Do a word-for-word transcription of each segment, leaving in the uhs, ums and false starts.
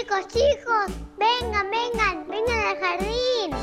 Chicos, chicos, vengan, vengan, vengan al jardín.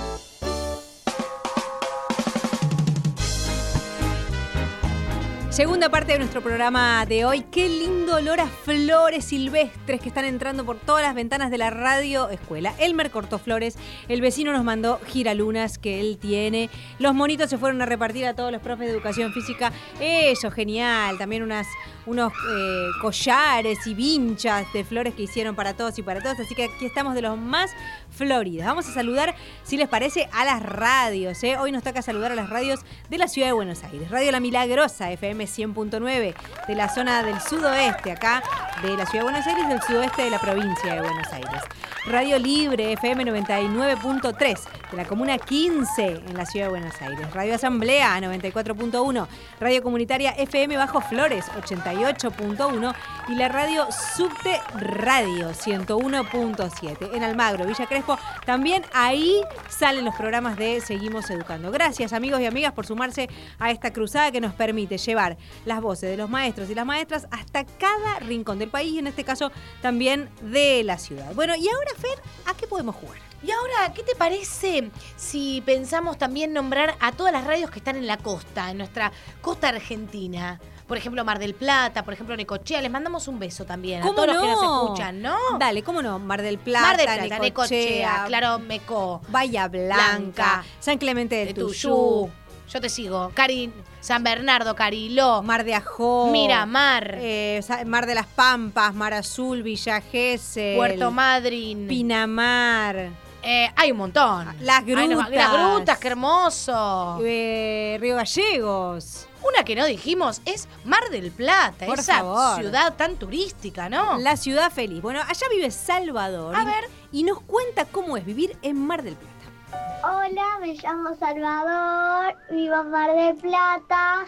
Segunda parte de nuestro programa de hoy. Qué lindo olor a flores silvestres que están entrando por todas las ventanas de la radio escuela. Elmer cortó flores, el vecino nos mandó giralunas que él tiene. Los monitos se fueron a repartir a todos los profes de educación física. Eso, genial. También unas, unos eh, collares y vinchas de flores que hicieron para todos y para todas. Así que aquí estamos de los más floridas. Vamos a saludar, si les parece, a las radios. ¿eh? Hoy nos toca saludar a las radios de la ciudad de Buenos Aires. Radio La Milagrosa, F M cien punto nueve, de la zona del sudoeste, acá de la ciudad de Buenos Aires, del sudoeste de la provincia de Buenos Aires. Radio Libre, F M noventa y nueve punto tres, de la comuna quince, en la ciudad de Buenos Aires. Radio Asamblea, noventa y cuatro punto uno. Radio Comunitaria F M Bajo Flores, ochenta y ocho punto uno. Y la radio Subte Radio, ciento uno punto siete. En Almagro, Villa Crespo, también ahí salen los programas de Seguimos Educando. Gracias, amigos y amigas, por sumarse a esta cruzada que nos permite llevar las voces de los maestros y las maestras hasta cada rincón del país y en este caso también de la ciudad. Bueno, y ahora, Fer, ¿a qué podemos jugar? Y ahora, ¿qué te parece si pensamos también nombrar a todas las radios que están en la costa, en nuestra costa argentina? Por ejemplo, Mar del Plata, por ejemplo, Necochea. Les mandamos un beso también a todos no? los que nos escuchan, ¿no? Dale, ¿cómo no? Mar del Plata, Mar del Plata, Necochea, Necochea, Claro, Mecó, Bahía Blanca, Blanca, San Clemente de, de Tuyú. Yo te sigo. Cari, San Bernardo, Cariló, Mar de Ajó, Miramar, eh, Mar de las Pampas, Mar Azul, Villa Gesell, Puerto Madryn, Pinamar. Eh, hay un montón. Las Grutas. Ay, no, las Grutas, qué hermoso. Eh, Río Gallegos. Una que no dijimos es Mar del Plata, Por esa favor. ciudad tan turística, ¿no? La ciudad feliz. Bueno, allá vive Salvador. A ver. Y nos cuenta cómo es vivir en Mar del Plata. Hola, me llamo Salvador, vivo en Mar del Plata.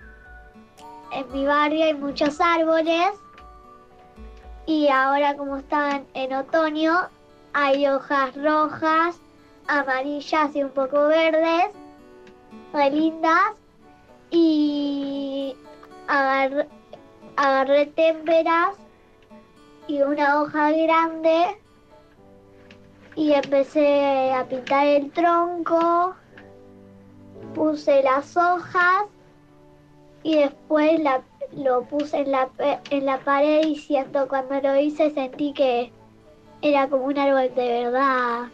En mi barrio hay muchos árboles. Y ahora, como están en otoño, hay hojas rojas, amarillas y un poco verdes, muy lindas. Y agarré, agarré témperas y una hoja grande y empecé a pintar el tronco, puse las hojas y después la, lo puse en la, en la pared y siento, cuando lo hice sentí que era como un árbol de verdad.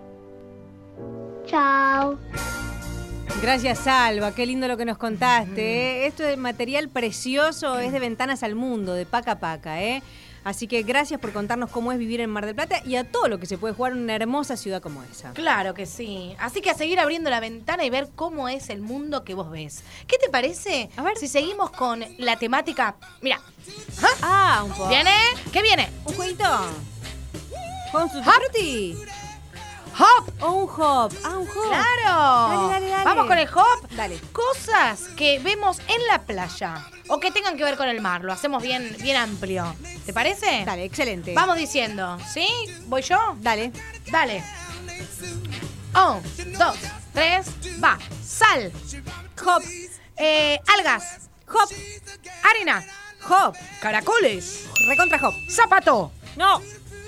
Chao. Gracias, Salva, qué lindo lo que nos contaste. ¿eh? Esto es material precioso, es de Ventanas al Mundo, de Paca Paca, ¿eh? Así que gracias por contarnos cómo es vivir en Mar del Plata y a todo lo que se puede jugar en una hermosa ciudad como esa. Claro que sí. Así que a seguir abriendo la ventana y ver cómo es el mundo que vos ves. ¿Qué te parece? A ver. Si seguimos con la temática. Mira. Ah, un poco. ¿Viene? ¿Qué viene? ¿Un jueguito? ¿Con su frutti? ¡Hop! ¿O un hop? Ah, un hop. ¡Claro! Dale, dale, dale. ¿Vamos con el hop? Dale. Cosas que vemos en la playa o que tengan que ver con el mar. Lo hacemos bien, bien amplio. ¿Te parece? Dale, excelente. Vamos diciendo, ¿sí? ¿Voy yo? Dale. Dale. Un, dos, tres, va. Sal. Hop. Eh, algas. Hop. Arena. Hop. Caracoles. Recontra hop. Zapato. No.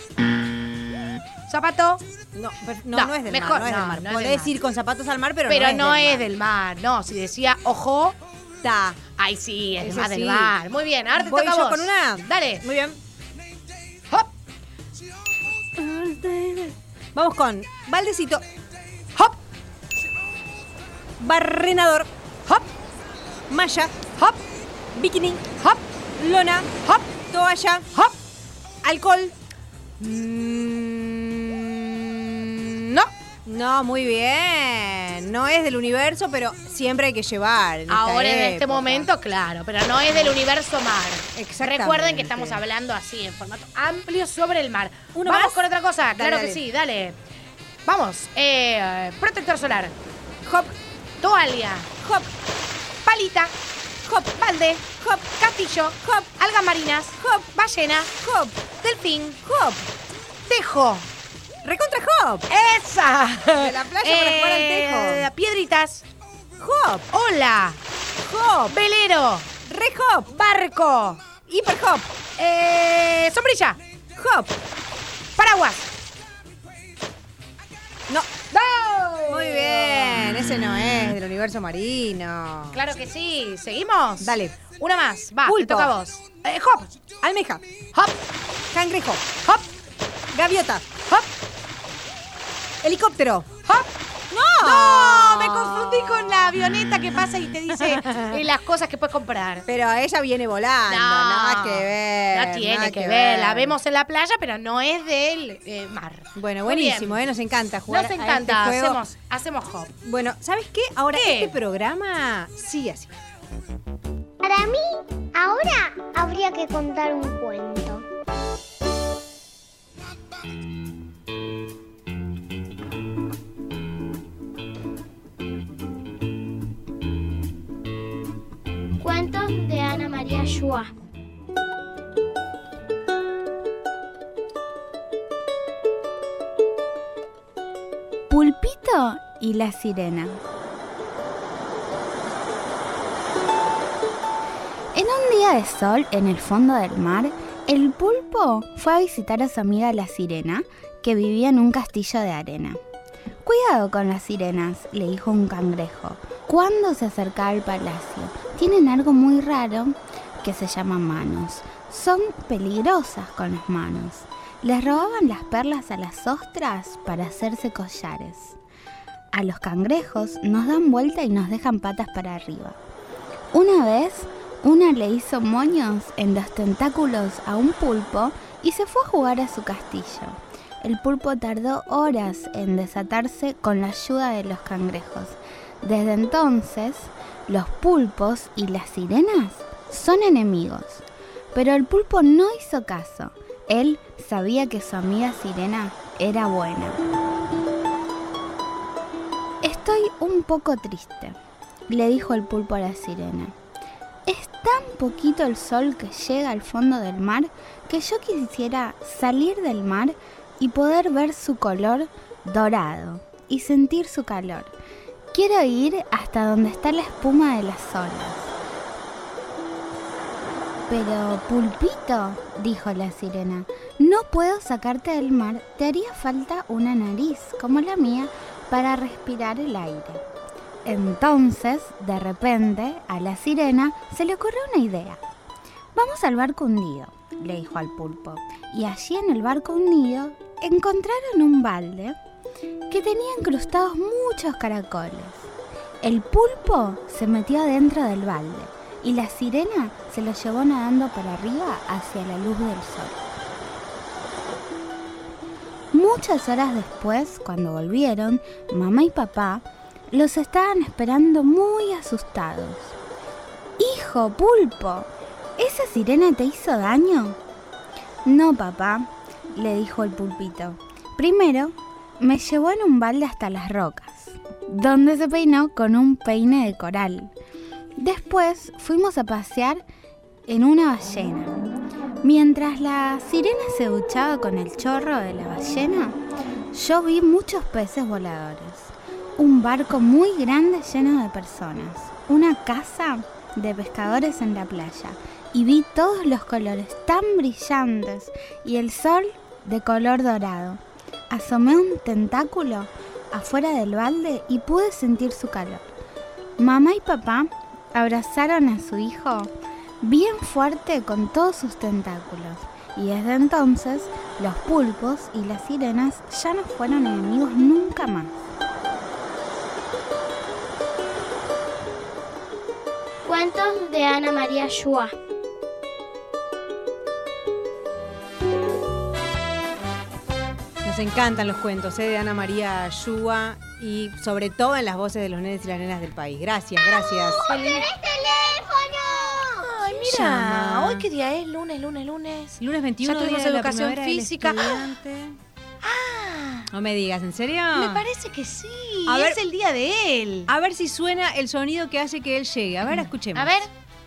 Zapato. No, pero no, No, no es del mejor, mar, no es no, del mar. no es Podés del mar. ir con zapatos al mar, pero, Pero no es, no del, es mar. del mar. No, si decía ojo. Ta. Ay, sí, es Ese más del sí. mar. Muy bien, ahora te ¿Voy toca a yo vos. con una? Dale. Muy bien. Hop. Vamos con baldecito, Hop. barrenador, Hop. malla, Hop. bikini, Hop. lona, Hop. toalla, Hop. alcohol. Mm, no. No, muy bien. No es del universo, pero siempre hay que llevar. En Ahora esta en este época. momento, claro, pero no es del universo mar. Exactamente. Recuerden que estamos hablando así, en formato amplio sobre el mar. ¿Uno Vamos más? con otra cosa, Dale, claro dale. que sí, dale. Vamos, eh, protector solar, Hop, toalla, hop, palita, hop, balde, hop, castillo, hop, algas marinas, hop, ballena, hop, delfín, hop. tejo. Recontra hop. ¡Esa! De la playa para jugar al tejo. Piedritas, Hop, ola, hop, velero, re hop, barco, hiper hop, eh, sombrilla, hop, ¡Paraguas! No. ¡No! Muy bien. Ese no es del universo marino. Claro que sí. ¿Seguimos? Dale. Una más. Va, Pulpo. te toca a vos. Eh, hop. Almeja. Hop. Cangrejo. Hop. Gaviota. Hop. Helicóptero. Hop. ¡No! No, me confundí con la avioneta que pasa y te dice eh, las cosas que puedes comprar. Pero ella viene volando. No, nada que ver. No tiene nada que, que ver. La vemos en la playa, pero no es del eh, mar. Bueno, Muy buenísimo, bien. ¿eh? Nos encanta jugar. Nos a encanta. este juego. Hacemos, hacemos hop. Bueno, ¿sabes qué? Ahora ¿Qué? este programa sigue así. Para mí, ahora habría que contar un cuento. Cuentos de Ana María Schwa. Pulpito y la sirena. En un día de sol en el fondo del mar, el pulpo fue a visitar a su amiga la sirena, que vivía en un castillo de arena. Cuidado con las sirenas, le dijo un cangrejo, cuando se acercaba al palacio. Tienen algo muy raro que se llama manos. Son peligrosas con las manos. Les robaban las perlas a las ostras para hacerse collares. A los cangrejos nos dan vuelta y nos dejan patas para arriba. Una vez, una le hizo moños en los tentáculos a un pulpo y se fue a jugar a su castillo. El pulpo tardó horas en desatarse con la ayuda de los cangrejos. Desde entonces, los pulpos y las sirenas son enemigos. Pero el pulpo no hizo caso. Él sabía que su amiga sirena era buena. Estoy un poco triste, le dijo el pulpo a la sirena. Es tan poquito el sol que llega al fondo del mar que yo quisiera salir del mar y poder ver su color dorado y sentir su calor. Quiero ir hasta donde está la espuma de las olas. Pero, pulpito, dijo la sirena, no puedo sacarte del mar, te haría falta una nariz como la mía para respirar el aire. Entonces, de repente, a la sirena se le ocurrió una idea. Vamos al barco hundido, le dijo al pulpo, y allí en el barco hundido encontraron un balde que tenía incrustados muchos caracoles. El pulpo se metió adentro del balde y la sirena se lo llevó nadando para arriba hacia la luz del sol. Muchas horas después, cuando volvieron, mamá y papá los estaban esperando muy asustados. ¡Hijo pulpo! ¿Esa sirena te hizo daño? No, papá, le dijo el pulpito. Primero, me llevó en un balde hasta las rocas, donde se peinó con un peine de coral. Después fuimos a pasear en una ballena. Mientras la sirena se duchaba con el chorro de la ballena, yo vi muchos peces voladores, un barco muy grande lleno de personas, una casa de pescadores en la playa, y vi todos los colores tan brillantes y el sol de color dorado. Asomé un tentáculo afuera del balde y pude sentir su calor. Mamá y papá abrazaron a su hijo bien fuerte con todos sus tentáculos, y desde entonces los pulpos y las sirenas ya no fueron enemigos nunca más. Cuentos de Ana María Schwa. Nos encantan los cuentos ¿eh? de Ana María Schwa y sobre todo en las voces de los nenes y las nenas del país. Gracias, gracias. ¡Tenés teléfono! Ay, mira, Llama. hoy qué día es, lunes, lunes, lunes. Lunes veintiuno, Ya tuvimos día de la educación primavera del física. estudiante. Ah, No me digas, ¿en serio? me parece que sí, A ver. es el día de él. A ver si suena el sonido que hace que él llegue. A ver, escuchemos. A ver.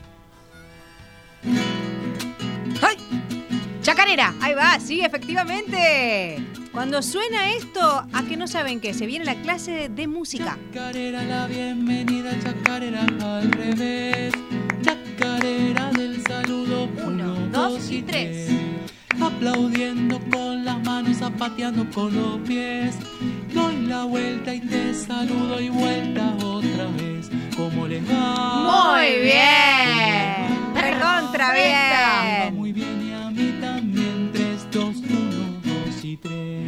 ¡Ay! ¡Chacarera! Ahí va, sí, efectivamente. Cuando suena esto, ¿a qué no saben qué? Se viene la clase de música. Chacarera, la bienvenida, chacarera al revés. Chacarera del saludo. Uno, dos y tres. aplaudiendo con las manos, zapateando con los pies. Doy la vuelta y te saludo y vuelta otra vez. ¿Cómo les va? Muy bien. Recontra bien. Va muy bien y a mí también. Tres, dos, uno, dos y tres.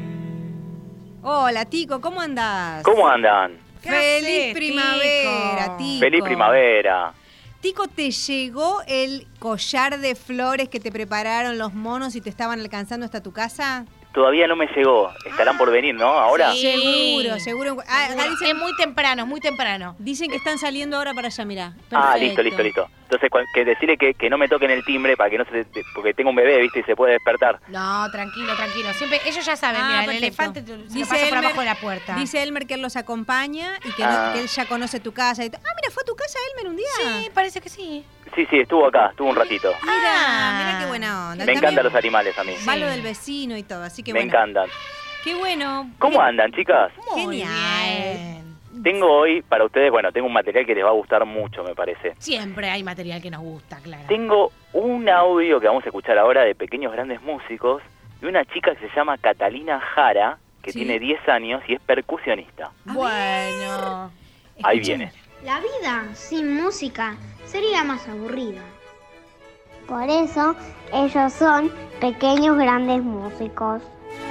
Hola, Tico, ¿cómo andás? ¿Cómo andan? ¿Qué Feliz haces, primavera, Tico? Tico. Feliz primavera. Tico, ¿te llegó el collar de flores que te prepararon los monos y te estaban alcanzando hasta tu casa? Todavía no me llegó. Estarán por venir, ¿no? Ahora. Sí. Seguro, seguro. Ah, acá Es dicen, muy temprano, es muy temprano. dicen que están saliendo ahora para allá, mirá. Ah, Perfecto. listo, listo, listo. Entonces, cuan- que decirle que, que no me toquen el timbre para que no se... porque tengo un bebé, ¿viste? Y se puede despertar. No, tranquilo, tranquilo. Siempre, ellos ya saben, Ah, mira, el perfecto. elefante te- se lo Dice pasa por Elmer- abajo de la puerta. Dice Elmer que él los acompaña y que, no- Ah. que él ya conoce tu casa. Y t- ah, mira, ¿fue a tu casa Elmer un día? Sí, parece que sí. Sí, sí, estuvo acá, estuvo un ratito. Mira, Ah. mira qué buena onda. Me También encantan los animales a mí. va lo del vecino y todo, así que Me bueno. encantan. Qué bueno. ¿Cómo andan, chicas? Muy Genial. bien. Tengo hoy para ustedes, bueno, tengo un material que les va a gustar mucho, me parece. Siempre hay material que nos gusta, claro. Tengo un audio que vamos a escuchar ahora de pequeños grandes músicos y una chica que se llama Catalina Jara, que Sí. tiene diez años y es percusionista. Bueno. Ahí Escuchemos. viene. La vida sin música sería más aburrida. Por eso ellos son pequeños grandes músicos.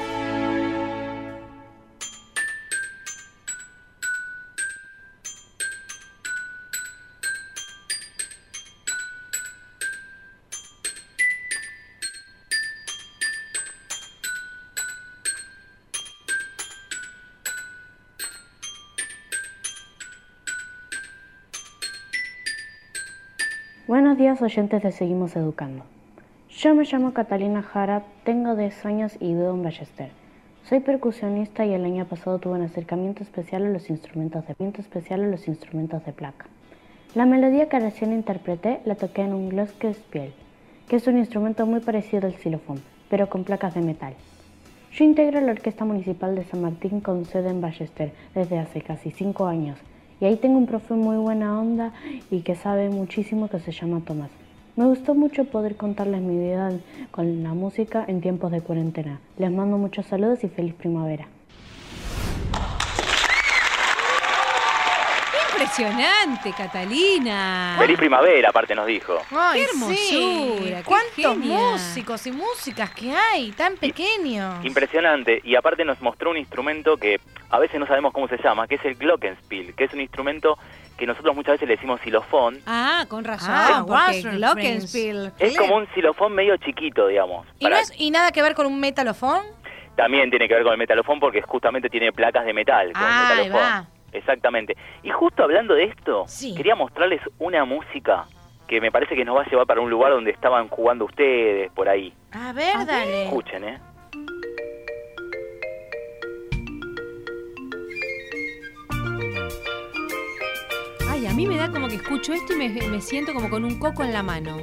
Buenos días, oyentes de Seguimos Educando. Yo me llamo Catalina Jara, tengo diez años y vivo en Ballester. Soy percusionista y el año pasado tuve un acercamiento especial a los instrumentos de, especial a los instrumentos de placa. La melodía que recién interpreté la toqué en un glockenspiel, que es un instrumento muy parecido al xilofón, pero con placas de metal. Yo integro la Orquesta Municipal de San Martín con sede en Ballester desde hace casi cinco años. Y ahí tengo un profe muy buena onda y que sabe muchísimo, que se llama Tomás. Me gustó mucho poder contarles mi vida con la música en tiempos de cuarentena. Les mando muchos saludos y feliz primavera. Impresionante, Catalina. Feliz primavera, aparte nos dijo. Ay, Qué hermosura, sí. qué ¿Cuántos genia. músicos y músicas que hay, tan pequeños? Impresionante. Y aparte nos mostró un instrumento que a veces no sabemos cómo se llama, que es el glockenspiel, que es un instrumento que nosotros muchas veces le decimos xilofón. Ah, con razón, Ah, porque Wasserfrins. Glockenspiel. Es como un xilofón medio chiquito, digamos. ¿Y, no Para- es- y nada que ver con un metalofón? También tiene que ver con el metalofón porque justamente tiene placas de metal. Con Ah, el ahí metalofón. va. Exactamente. Y justo hablando de esto, Sí. quería mostrarles una música que me parece que nos va a llevar para un lugar donde estaban jugando ustedes, por ahí. A ver, A ver. dale. Escuchen, ¿eh? Ay, a mí me da como que escucho esto y me, me siento como con un coco en la mano.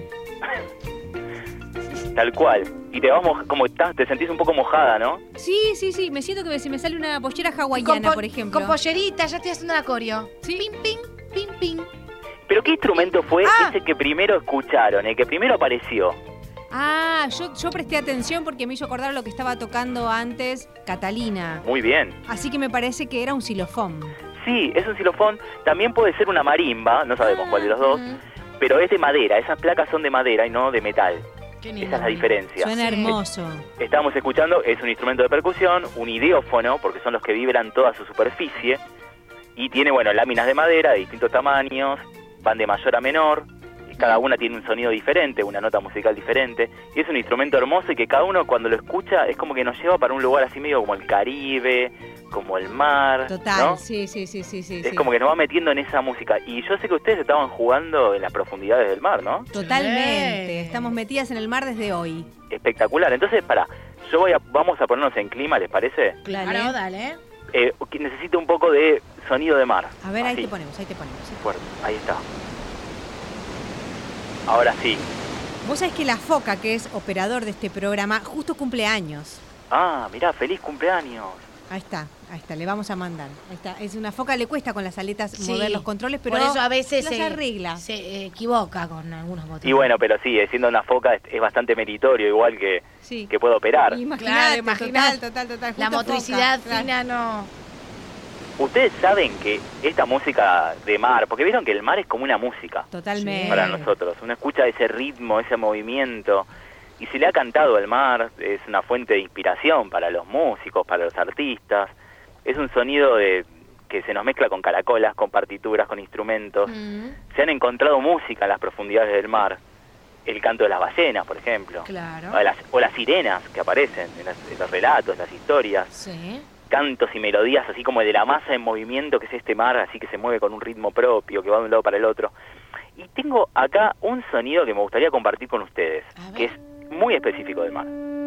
Tal cual. Y te vas moj- como estás, te sentís un poco mojada, ¿no? Sí, sí, sí, me siento que se me sale una pollera Con hawaiana, po- por ejemplo. Con pollerita, ya estoy haciendo la coreo. Sí. Ping, ping, ping, ping. Pero ¿qué instrumento fue Ah. ese que primero escucharon, el que primero apareció? Ah, yo, yo presté atención porque me hizo acordar lo que estaba tocando antes Catalina. Muy bien. Así que me parece que era un xilofón. Sí, es un xilofón, también puede ser una marimba, no sabemos cuál de los dos, Ujú. pero es de madera, esas placas son de madera y no de metal. Qué Esa es la diferencia. Suena Sí. hermoso. Estábamos escuchando, es un instrumento de percusión, un ideófono, porque son los que vibran toda su superficie, y tiene, bueno, láminas de madera de distintos tamaños, van de mayor a menor, y cada una tiene un sonido diferente, una nota musical diferente, y es un instrumento hermoso y que cada uno cuando lo escucha es como que nos lleva para un lugar así medio como el Caribe, como el mar, Total, ¿no? sí, sí, sí, sí, sí. Es sí. como que nos va metiendo en esa música. Y yo sé que ustedes estaban jugando en las profundidades del mar, ¿no? Totalmente. Sí. Estamos metidas en el mar desde hoy. Espectacular. Entonces, pará, yo voy a, vamos a ponernos en clima, ¿les parece? Claro, Dale. dale. Eh, que necesito un poco de sonido de mar. A ver, ahí Así, te ponemos, ahí te ponemos. sí. fuerte. Ahí está. Ahora sí. Vos sabés que la Foca, que es operador de este programa, justo cumple años. Ah, mirá, feliz cumpleaños. Ahí está. Ahí está, le vamos a mandar. Ahí está. Es una foca, le cuesta con las aletas Sí. mover los controles, pero Por eso a veces las se, arregla. se eh, equivoca con algunos botones. Y bueno, pero sí, siendo una foca es, es bastante meritorio, igual que, Sí. que puede operar. Imagínate, Claro, imaginate. total, total, total. La justo motricidad foca, claro. fina no... Ustedes saben que esta música de mar, porque vieron que el mar es como una música Totalmente. para nosotros. Uno escucha ese ritmo, ese movimiento, y se le ha cantado al mar, es una fuente de inspiración para los músicos, para los artistas. Es un sonido de que se nos mezcla con caracolas, con partituras, con instrumentos. Mm, Se han encontrado música en las profundidades del mar. El canto de las ballenas, por ejemplo. claro. O las, o las sirenas que aparecen en, las- en los relatos, las historias. Sí. Cantos y melodías así como de la masa en movimiento que es este mar, así que se mueve con un ritmo propio, que va de un lado para el otro. Y tengo acá un sonido que me gustaría compartir con ustedes, A ver. que es muy específico del mar.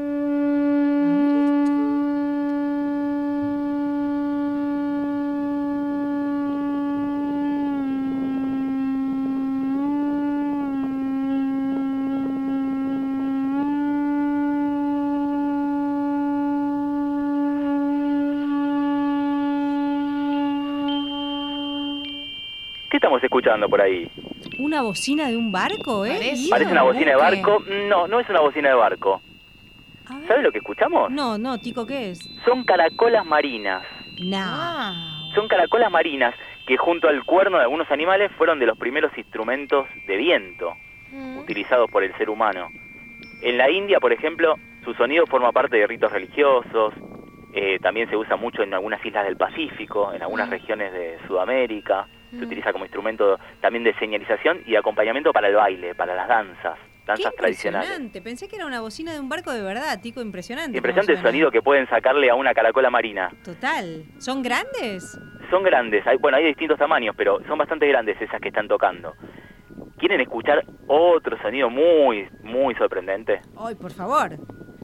¿Qué estamos escuchando por ahí? ¿Una bocina de un barco, eh? Parece. Guido? ¿Parece una bocina de ¿Qué? barco? No, no es una bocina de barco. A ver. ¿Sabes lo que escuchamos? No, no, Tico, ¿qué es? Son caracolas marinas. No. Wow. Son caracolas marinas que junto al cuerno de algunos animales fueron de los primeros instrumentos de viento Mm. utilizados por el ser humano. En la India, por ejemplo, su sonido forma parte de ritos religiosos, eh, también se usa mucho en algunas islas del Pacífico, en algunas regiones de Sudamérica, se utiliza como instrumento también de señalización y de acompañamiento para el baile, para las danzas, Qué danzas tradicionales. impresionante. Pensé que era una bocina de un barco de verdad, Tico, impresionante. Impresionante el cómo suena. sonido que pueden sacarle a una caracola marina. Total. ¿Son grandes? Son grandes, hay, bueno, hay de distintos tamaños, pero son bastante grandes esas que están tocando. ¿Quieren escuchar otro sonido muy, muy sorprendente? Ay, por favor.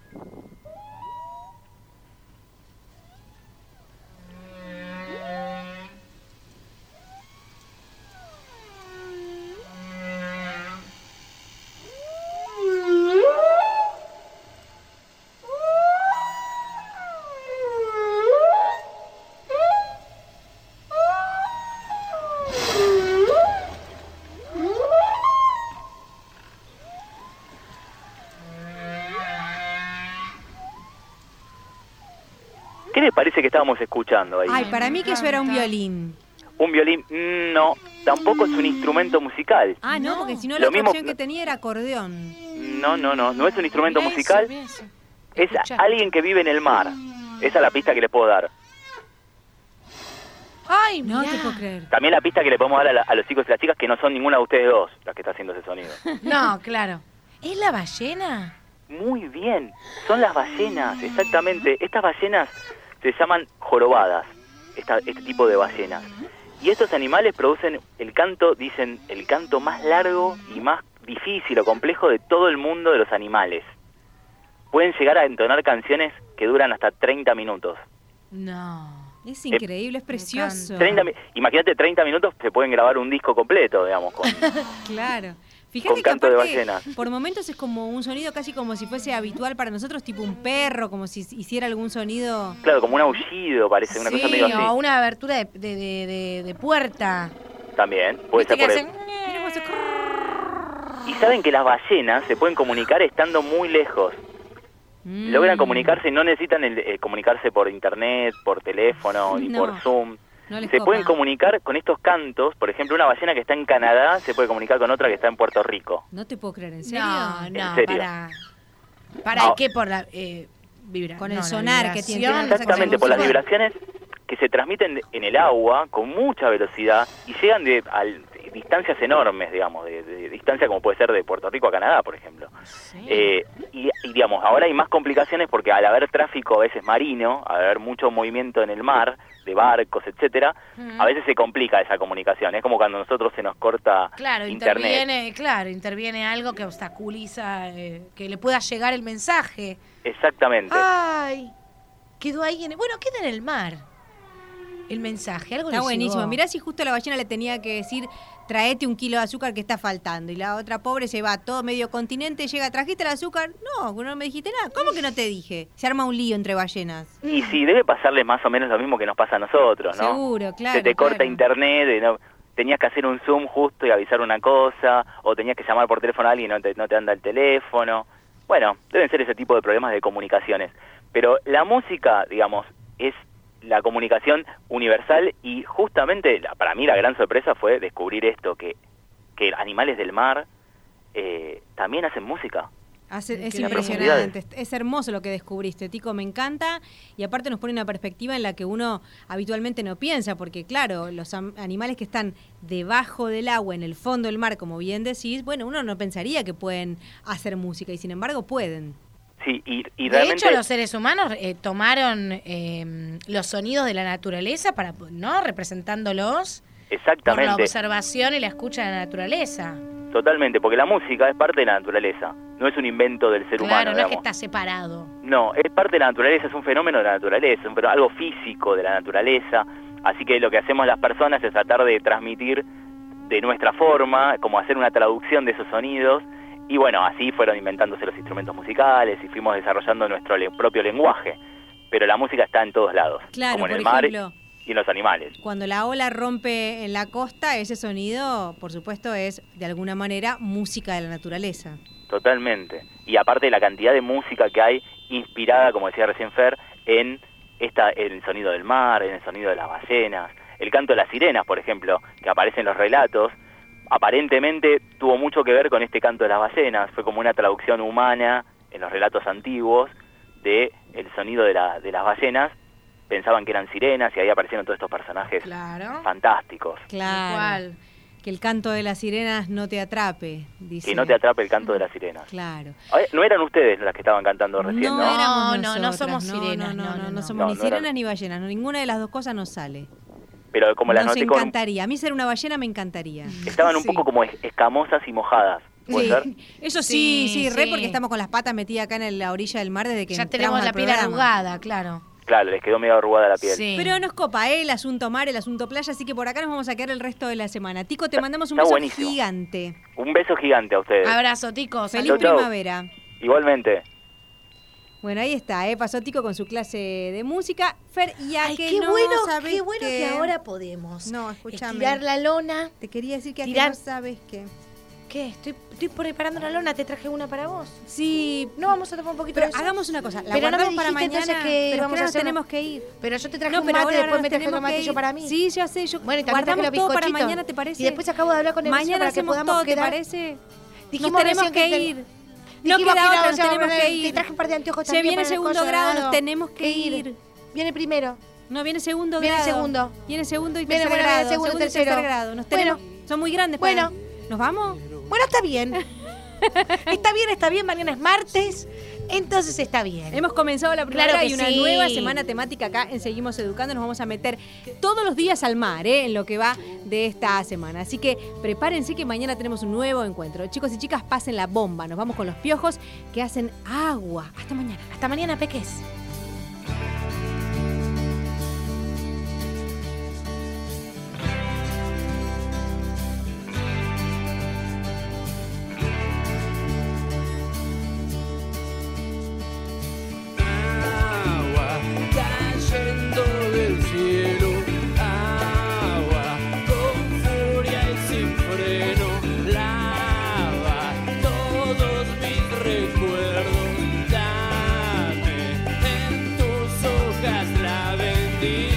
¿Qué les parece que estábamos escuchando ahí? Ay, para mí que eso era un encanta. violín. ¿Un violín? Mm, No, tampoco es un instrumento musical. Ah, no, No. porque si no Lo la otra mismo- opción que tenía era acordeón. No, no, no, no es un instrumento Mirá eso, musical, mirá eso. es Escuchá. alguien que vive en el mar. Esa es la pista que le puedo dar. Ay, No mirá. te puedo creer. También la pista que le podemos dar a, la- a los chicos y las chicas, que no son ninguna de ustedes dos las que está haciendo ese sonido. No, claro. ¿Es la ballena? Muy bien, son las ballenas, exactamente. Estas ballenas se llaman jorobadas, esta- este tipo de ballenas. Y estos animales producen el canto, dicen, el canto más largo y más difícil o complejo de todo el mundo de los animales. Pueden llegar a entonar canciones que duran hasta treinta minutos. No. Es increíble, es precioso. treinta mi- Imagínate, treinta minutos se pueden grabar un disco completo, digamos, con, Claro. Fíjate con que canto de aparte, ballenas. por momentos es como un sonido casi como si fuese habitual para nosotros, tipo un perro, como si hiciera algún sonido. Claro, como un aullido, parece, una Sí, cosa medio así. o una abertura de, de, de, de- de puerta. También, puede ¿Viste ser por que el... hacen? Mira cómo se- Y saben que las ballenas se pueden comunicar estando muy lejos. Mm. Logran comunicarse, no necesitan el- eh, comunicarse por internet, por teléfono, ni No, por Zoom. No les Se copa. pueden comunicar con estos cantos. Por ejemplo, una ballena que está en Canadá se puede comunicar con otra que está en Puerto Rico. No te puedo creer, ¿en serio? No, no, ¿En serio? para. ¿Para No. qué? Por la. Eh, vibra- Con el no, la sonar que tiene. vibración. Exactamente, por las Bueno, vibraciones que se transmiten en el agua con mucha velocidad y llegan de, a distancias enormes, digamos, de, de distancia como puede ser de Puerto Rico a Canadá, por ejemplo. sí. Eh, y, y, digamos, ahora hay más complicaciones porque al haber tráfico a veces marino, al haber mucho movimiento en el mar, de barcos, etcétera, Mm. a veces se complica esa comunicación. Es como cuando a nosotros se nos corta Claro, internet. interviene, claro, interviene algo que obstaculiza eh, que le pueda llegar el mensaje. Exactamente. Ay, quedó ahí en el, bueno, queda en el mar. el mensaje, algo Está le buenísimo. llegó. Mirá si justo la ballena le tenía que decir, traete un kilo de azúcar que está faltando. Y la otra pobre se va todo medio continente, llega, ¿trajiste el azúcar? No, no me dijiste nada. ¿Cómo que no te dije? Se arma un lío entre ballenas. Y sí, debe pasarles más o menos lo mismo que nos pasa a nosotros, ¿no? Seguro, claro. Se te corta claro. internet, y no, tenías que hacer un Zoom justo y avisar una cosa, o tenías que llamar por teléfono a alguien y no te, no te anda el teléfono. Bueno, deben ser ese tipo de problemas de comunicaciones. Pero la música, digamos, es la comunicación universal y justamente la, para mí la gran sorpresa fue descubrir esto, que, que animales del mar eh, también hacen música. Hace, es Las impresionante, es hermoso lo que descubriste, Tico, me encanta, y aparte nos pone una perspectiva en la que uno habitualmente no piensa, porque claro, los am- animales que están debajo del agua, en el fondo del mar, como bien decís, bueno, uno no pensaría que pueden hacer música, y sin embargo pueden. Sí, y, y De realmente... hecho, los seres humanos eh, tomaron eh, los sonidos de la naturaleza para, ¿no? Representándolos por la Exactamente. observación y la escucha de la naturaleza. Totalmente, porque la música es parte de la naturaleza, no es un invento del ser Claro, humano, no es digamos. que está separado. No, es parte de la naturaleza, es un fenómeno de la naturaleza, un fenómeno- algo físico de la naturaleza, así que lo que hacemos las personas es tratar de transmitir de nuestra forma, como hacer una traducción de esos sonidos, y bueno, así fueron inventándose los instrumentos musicales y fuimos desarrollando nuestro le- propio lenguaje, pero la música está en todos lados, Claro, como en por el mar ejemplo, y en los animales. cuando la ola rompe en la costa, ese sonido, por supuesto, es de alguna manera música de la naturaleza. Totalmente. Y aparte la cantidad de música que hay inspirada, como decía recién Fer, en esta, en el sonido del mar, en el sonido de las ballenas, el canto de las sirenas, por ejemplo, que aparece en los relatos, aparentemente tuvo mucho que ver con este canto de las ballenas, fue como una traducción humana en los relatos antiguos de el sonido de, la, de las ballenas, pensaban que eran sirenas y ahí aparecieron todos estos personajes Claro. fantásticos. Claro. Igual. Que el canto de las sirenas no te atrape, dice. Que no te atrape el canto de las sirenas. Claro. Ay, no eran ustedes las que estaban cantando recién, ¿no? No, éramos No, no, no nosotras, somos sirenas, No, no, no, no, no, no no. somos No, ni no sirenas eran. ni ballenas. No, ninguna de las dos cosas nos sale. Pero como las Nos noté con... encantaría. A mí ser una ballena me encantaría. Estaban un Sí. poco como es- escamosas y mojadas, ¿puede Sí. ser? Eso sí, sí, Sí, re sí. porque estamos con las patas metidas acá en el- la orilla del mar desde que Ya entramos tenemos la al piel programa. arrugada, claro. Claro, les quedó medio arrugada la piel. Sí. Pero nos copa, ¿eh? El asunto mar, el asunto playa, así que por acá nos vamos a quedar el resto de la semana. Tico, te Está- mandamos un está beso buenísimo. gigante. Un beso gigante a ustedes. Abrazo, Tico. Feliz Chau, chau. primavera. Igualmente. Bueno, ahí está, ¿eh? Pasó Tico con su clase de música. Fer, y a Ay, que qué no bueno, sabés qué bueno qué. que ahora podemos No, escúchame. estirar la lona. Te quería decir que a que Tirar- no sabes qué. ¿Qué? Estoy, estoy preparando la lona, te traje una para vos. Sí, No vamos a tomar un poquito pero de eso. hagamos una cosa. La Pero no me guardamos para dijiste mañana. entonces que pero íbamos que a ahora nos hacer una- tenemos que ir. Pero yo te traje No, un pero mate, ahora después nos me traje tenemos otro que matillo ir. para mí. Sí, ya sé. Yo Bueno, y también guardamos traje los todo para bizcochitos. mañana, ¿te parece? Y después acabo de hablar con el vecino Mañana para que hacemos podamos todo, ¿te quedar. parece? Dijimos nos tenemos recién que te- ir. No Dijimos queda que otra, no, nos ya, tenemos bueno, que Te ir. traje un par de anteojos Se también viene para el segundo coso, grado, no. nos tenemos que ir. Viene primero. No, viene segundo Viene grado. segundo. Viene segundo y Viene, tercer bueno, viene grado. segundo y y tercero. tercer grado. Nos Bueno. tenemos, son muy grandes. Bueno. para- ¿Nos vamos? Bueno, está bien. Está bien, está bien. Mañana es martes. Entonces está bien. Hemos comenzado la primera Claro que y una sí. nueva semana temática acá en Seguimos Educando. Nos vamos a meter todos los días al mar, ¿eh? En lo que va de esta semana. Así que prepárense que mañana tenemos un nuevo encuentro. Chicos y chicas, pasen la bomba. Nos vamos con los piojos que hacen agua. Hasta mañana. Hasta mañana, peques. Agua cayendo del cielo, agua con furia y sin freno, lava todos mis recuerdos, dame en tus hojas la bendición.